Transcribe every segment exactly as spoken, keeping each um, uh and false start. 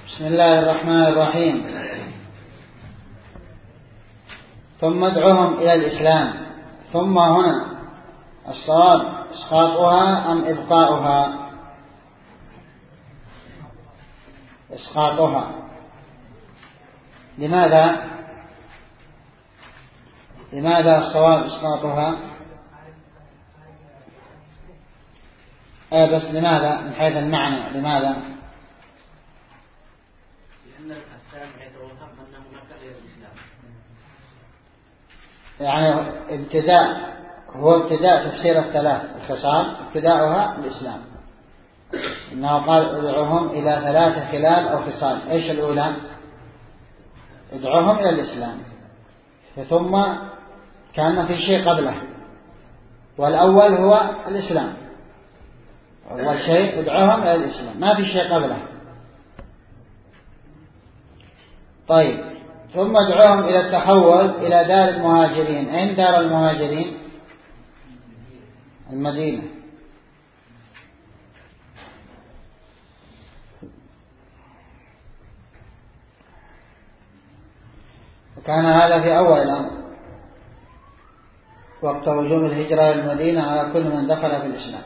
بسم الله الرحمن الرحيم. ثم ادعوهم إلى الإسلام. ثم هنا الصواب إسقاطها أم إبقاؤها؟ إسقاطها. لماذا لماذا الصواب إسقاطها؟ آه بس لماذا من حيث المعنى؟ لماذا؟ لأن السامع يتوهم أنه نكر إلى الإسلام. يعني ابتداء هو ابتداء تفسير الثلاث الخصال، ابتداؤها الإسلام. إنه قال ادعوهم إلى ثلاث خلال أو خصال. إيش الأولى؟ ادعوهم إلى الإسلام، ثم كان في شيء قبله، والأول هو الإسلام. أول شيء ادعوهم إلى الإسلام، ما في شيء قبله. طيب، ثم ادعوهم إلى التحول إلى دار المهاجرين. أين دار المهاجرين؟ المدينة. وكان هذا في أول الأمر وقت هجوم الهجرة للمدينة على كل من دخل في الإسلام.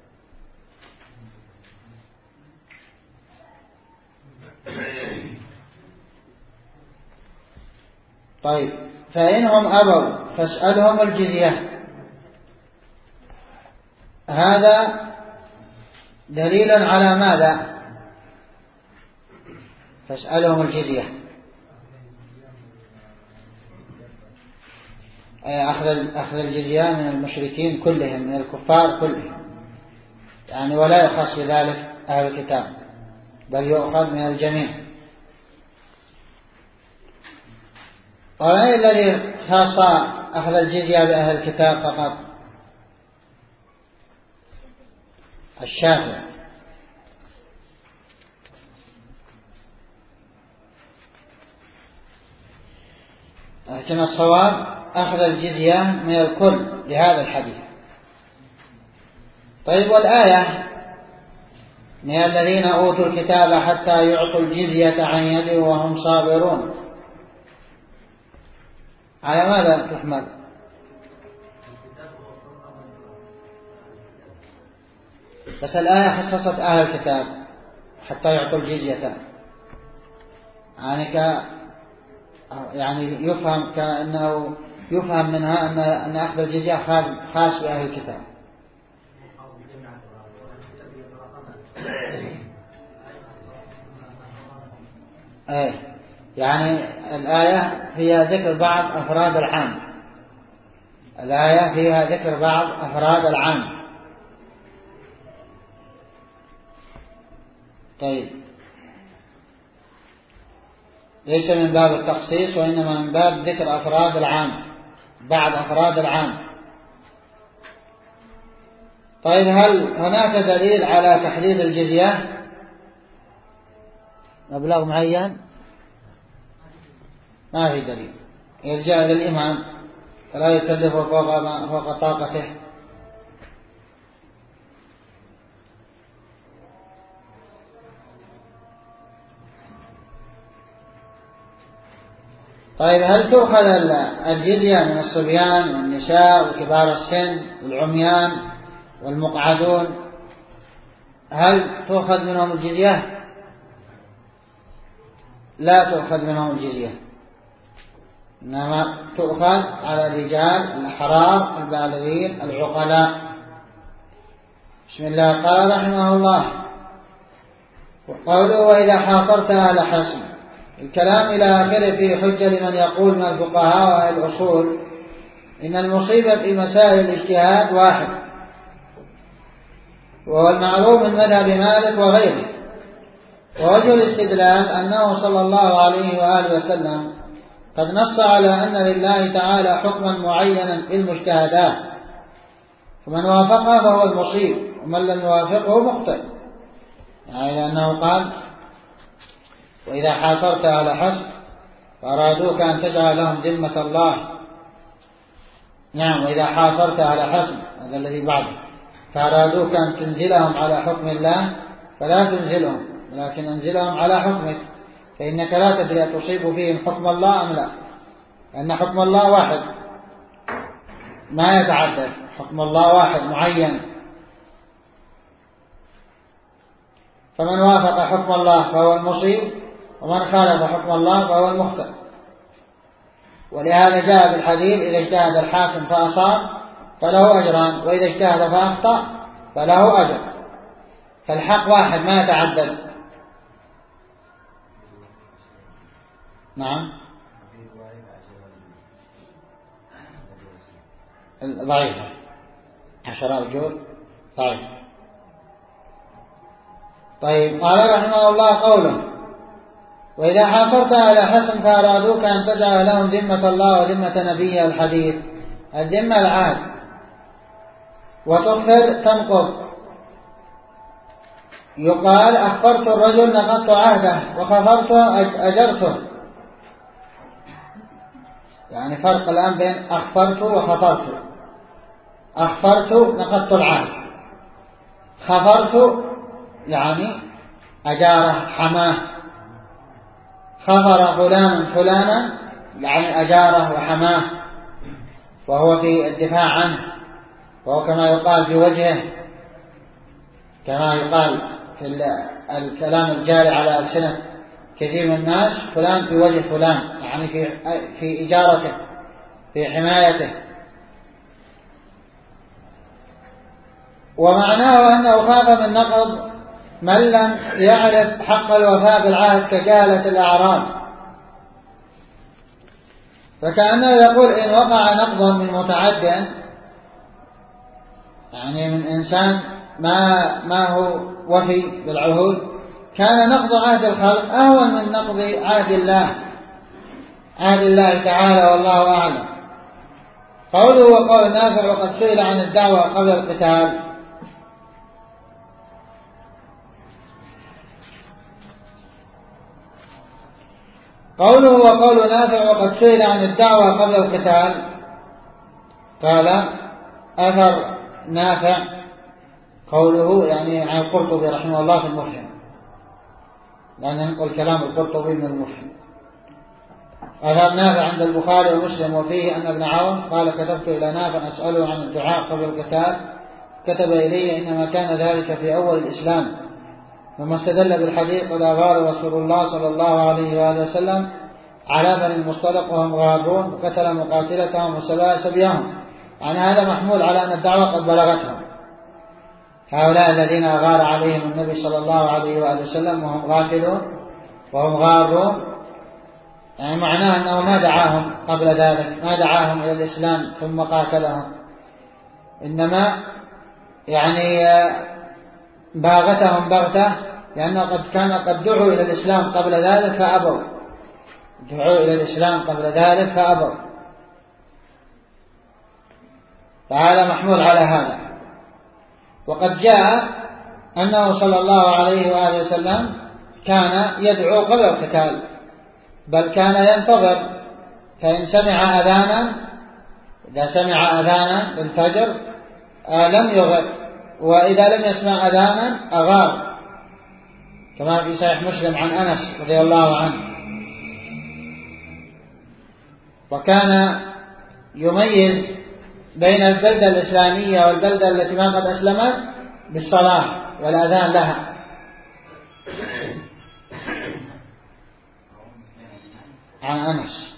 طيب، فإنهم أبوا فاسألهم الجزية. هذا دليل على ماذا؟ فاسألهم الجزية، أخذ الجزية من المشركين كلهم، من الكفار كلهم يعني، ولا يخص بذلك أهل الكتاب، بل يؤخذ من الجميع. وما الذي خاص أخذ الجزية بأهل الكتاب فقط؟ الشافعي. لكن الصواب أخذ الجزية من الكل لهذا الحديث. طيب، والآية من الذين أوتوا الكتاب حتى يعطوا الجزية عن يد وهم صابرون، على ماذا تحمل؟ بس الآية خصصت أهل الكتاب حتى يعطوا الجزية، يعني ك يعني يفهم كأنه يفهم منها أن أن أخذ الجزية خاص بأهل الكتاب. أي يعني الآية فيها ذكر بعض أفراد العام. الآية فيها ذكر بعض أفراد العام. طيب، ليس من باب التخصيص، وإنما من باب ذكر أفراد العام، بعض أفراد العام. طيب، هل هناك دليل على تحديد الجزية؟ مبلغ معين؟ ما في دليل. يرجع للإمام، لا يكلف فوق فوق طاقته. طيب، هل تؤخذ الجزية من الصبيان والنساء وكبار السن والعميان والمقعدون؟ هل تؤخذ منهم الجزية؟ لا تؤخذ منهم الجزية، إنما تؤخذ على الرجال الأحرار البالغين العقلاء. بسم الله. قال رحمه الله: وقوله وإذا حاصرت أهل حصن. الكلام إلى آخره في حجة لمن يقول من الفقهاء وأهل الأصول إن المصيبة في مسائل الاجتهاد واحد، وهو المعروف من مذهب مالك وغيره. ووجه الاستدلال أنه صلى الله عليه وآله وسلم قد نص على أن لله تعالى حكما معينا في المجتهدات، فمن وافقه فهو المصيب، ومن لم يوافقه مخطئ. يعني لأنه قال وإذا حاصرت على حصر فأرادوك أن تجعل لهم ذمة الله. نعم، وإذا حاصرت على حصر، هذا الذي بعده، فأرادوك أن تنزلهم على حكم الله فلا تنزلهم، لكن أنزلهم على حكمك، فإنك لا تدري تصيب فيهم حكم الله أم لا، لأن حكم الله واحد ما يتعدد، حكم الله واحد معين، فمن وافق حكم الله فهو المصيب، ومن خالف حكم الله فهو المخطئ. ولهذا جاء بالحديث إذا اجتهد الحاكم فأصاب فله أجران، وإذا اجتهد فأخطأ فله أجر، فالحق واحد ما يتعدد. نعم ضعيفة عشر أوجه ضعيف. طيب قال رحمه الله قوله: وإذا حاصرت على حسن فأرادوك أن تجعل لهم ذمة الله وذمة نبيه الحديث. الذمة العهد، وتخفر تنقض. يقال أخفرت الرجل نقضت عهده، وخفرت أجرته. يعني فرق الآن بين أخفرت وخفرت. أخفرت نقضت العهد، خفرت يعني أجاره حماه. خفر غلام فلانا يعني أجاره وحماه، وهو في الدفاع عنه، وهو كما يقال في وجهه، كما يقال في الكلام الجاري على ألسنة كثير من الناس: فلان في وجه فلان، يعني في في إجارته، في حمايته. ومعناه أنه خاف من نقض من لم يعرف حق الوفاء بالعهد كجهلة الأعراب. فكأنه يقول إن وقع نقض من متعد، يعني من إنسان ما ما هو وفي بالعهود، كان نقض عهد الخلق أهون من نقض عهد الله عهد الله تعالى، والله أعلم. قوله وقول نافع: وقد سئل عن الدعوة قبل القتال. قوله وقول نافع: وقد سئل عن الدعوة قبل القتال. قال أثر نافع قوله يعني عن القرطبي رحمه الله في المفهم، لأن ينقل كلام القرطبي من المفهم. أثر نافع عند البخاري ومسلم، وفيه أن ابن عون قال: كتبت إلى نافع أسأله عن الدعاء قبل القتال، كتب إلي إنما كان ذلك في أول الإسلام. ثم استدل بالحديث: قد أغار رسول الله صلى الله عليه وآله وسلم على بني المصطلق وهم غارون، وقتل مقاتلتهم وسبى سبيهم. يعني هذا محمول على أن الدعوة قد بلغتهم، هؤلاء الذين أغار عليهم النبي صلى الله عليه وآله وسلم وهم غافلون وهم غارون، يعني معناه أنه ما دعاهم قبل ذلك، ما دعاهم إلى الإسلام ثم قاتلهم، إنما يعني باغتهم بغتة، لأنه قد كان قد دعوا إلى الإسلام قبل ذلك فأبوا، دعوا إلى الإسلام قبل ذلك فأبوا. فهذا محمول على هذا. وقد جاء أنه صلى الله عليه وآله وسلم كان يدعو قبل القتال، بل كان ينتظر، فإن سمع أذانا، إذا سمع أذانا للفجر لم يغر، وإذا لم يسمع أذانا أغار، كما في صحيح مسلم عن أنس رضي الله عنه. وكان يميز بين البلدة الإسلامية والبلدة التي ما قد أسلمت بالصلاة والأذان لها. عن أنس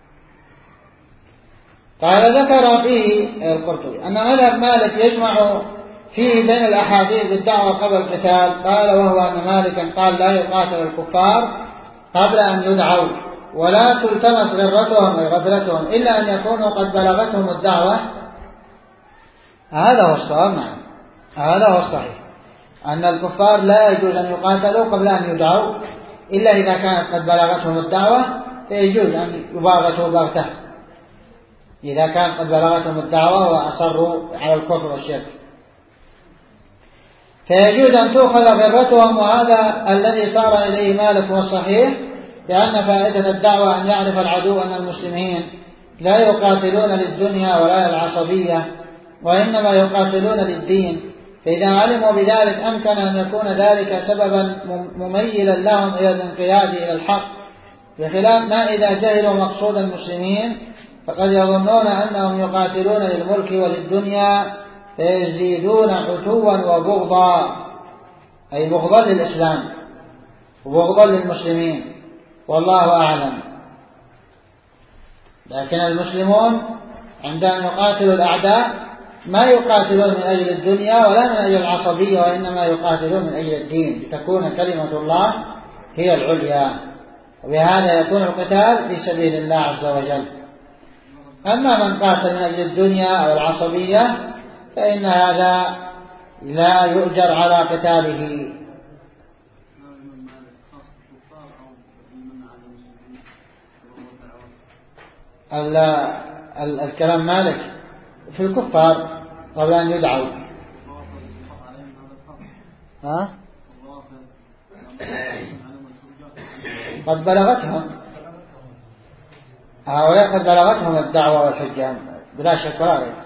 قال: ذكر فيه القرطبي أن مذهب مالك يجمع فيه بين الأحاديث بالدعوة قبل القتال. قال: وهو أن مالكا قال: لا يقاتل الكفار قبل أن يدعوا، ولا تلتمس غرتهم أي غفلتهم إلا أن يكونوا قد بلغتهم الدعوة. هذا هو الصواب. نعم، هذا هو الصحيح، أن الكفار لا يجوز أن يقاتلوا قبل أن يدعوا، إلا إذا كانت قد بلغتهم الدعوة فيجوز أن يباغتوا بغته، إذا كانت قد بلغتهم الدعوة وأصروا على الكفر والشرك، فيجوز أن تؤخذ غرتهم. وهذا الذي صار إليه مالك هو الصحيح، لأن فائدة الدعوة أن يعرف العدو أن المسلمين لا يقاتلون للدنيا ولا للعصبية، وإنما يقاتلون للدين، فإذا علموا بذلك أمكن أن يكون ذلك سببا مميلا لهم إلى الانقياد إلى الحق، بخلاف ما إذا جهلوا مقصود المسلمين فقد يظنون أنهم يقاتلون للملك وللدنيا فيزيدون عتوا وبغضا، أي بغضا للإسلام وبغضا للمسلمين، والله أعلم. لكن المسلمون عندما يقاتلوا الأعداء ما يقاتلون من أجل الدنيا ولا من أجل العصبية، وإنما يقاتلون من أجل الدين لتكون كلمة الله هي العليا، وبهذا يكون القتال في سبيل الله عز وجل. أما من قاتل من أجل الدنيا أو العصبية فإن هذا لا يؤجر على قتاله. الكلام مالك في الكفار قبل أن يدعوا. ها؟ قد بلغتهم هؤلاء، قد بلغتهم الدعوة والحجة بلا شك ولا ريب.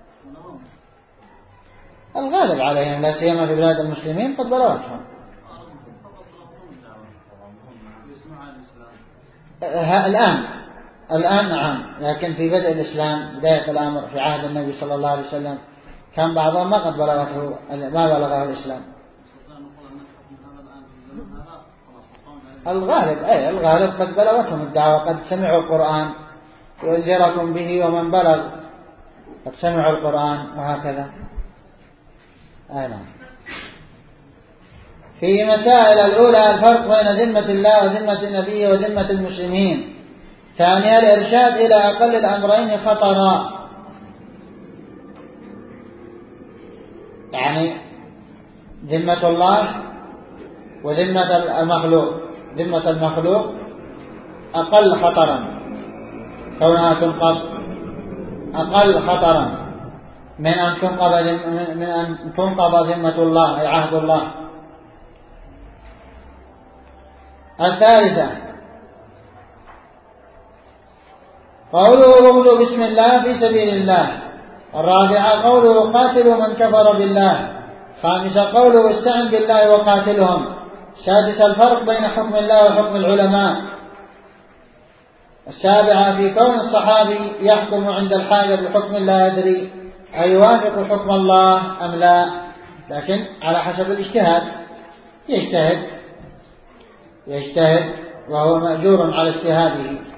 الغالب عليهم لا سيما في بلاد المسلمين قد بلغتهم. الآن الآن نعم، لكن في بدء الإسلام بداية الأمر في عهد النبي صلى الله عليه وسلم كان بعضهم ما قد بلغته ما بلغه الإسلام. الغالب أي الغالب قد بلغتهم الدعوة، قد سمعوا القرآن وأنذركم به ومن بلغ، قد سمعوا القرآن وهكذا. أيضا في مسائل الأولى الفرق بين ذمة الله وذمة النبي وذمة المسلمين. ثانيا الإرشاد إلى أقل الأمرين خطرا، يعني ذمة الله وذمة المخلوق. ذمة المخلوق أقل خطرا، كونها تنقض أقل خطرا من أن تنقض من أن تنقض ذمة الله أي عهد الله. الثالثة قوله اغزوا بسم الله في سبيل الله. الرابعة قوله قاتلوا من كفر بالله. خامسة قوله استعن بالله وقاتلهم. سادسة الفرق بين حكم الله وحكم العلماء. السابعة في كون الصحابي يحكم عند الحاجة بحكم لا يدري أيوافق حكم الله أم لا، لكن على حسب الاجتهاد، يجتهد يجتهد وهو مأجور على اجتهاده.